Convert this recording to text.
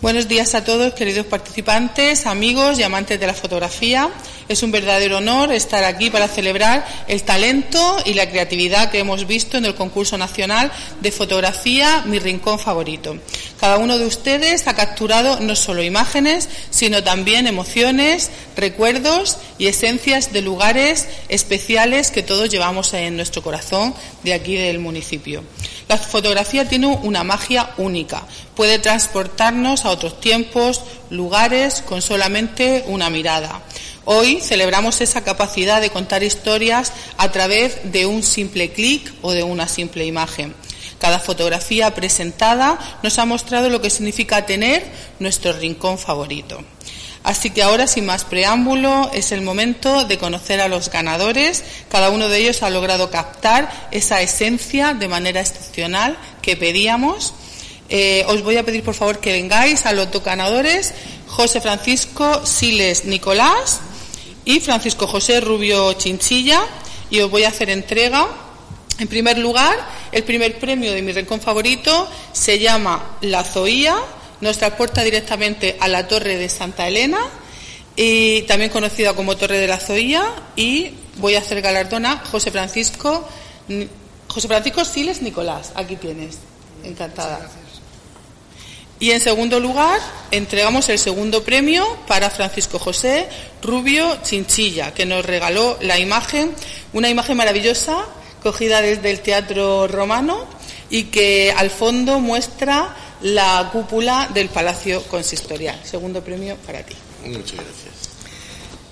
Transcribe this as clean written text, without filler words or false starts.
Buenos días a todos, queridos participantes, amigos y amantes de la fotografía. Es un verdadero honor estar aquí para celebrar el talento y la creatividad que hemos visto en el concurso nacional de fotografía Mi Rincón Favorito. Cada uno de ustedes ha capturado no solo imágenes, sino también emociones, recuerdos y esencias de lugares especiales que todos llevamos en nuestro corazón de aquí del municipio. La fotografía tiene una magia única. Puede transportarnos a otros tiempos, lugares, con solamente una mirada. Hoy celebramos esa capacidad de contar historias a través de un simple clic o de una simple imagen. Cada fotografía presentada nos ha mostrado lo que significa tener nuestro rincón favorito. Así que ahora, sin más preámbulo, es el momento de conocer a los ganadores. Cada uno de ellos ha logrado captar esa esencia de manera excepcional que pedíamos. Os voy a pedir, por favor, que vengáis a los dos ganadores, José Francisco Siles Nicolás y Francisco José Rubio Chinchilla, y os voy a hacer entrega. En primer lugar, el primer premio de Mi Rincón Favorito se llama La Zoía. Nos transporta directamente a la Torre de Santa Elena, y también conocida como Torre de la Zoía, y voy a hacer galardón a José Francisco Siles Nicolás. Aquí tienes. Encantada. Y en segundo lugar, entregamos el segundo premio para Francisco José Rubio Chinchilla, que nos regaló la imagen, una imagen maravillosa cogida desde el Teatro Romano y que al fondo muestra la cúpula del Palacio Consistorial. Segundo premio para ti. Muchas gracias.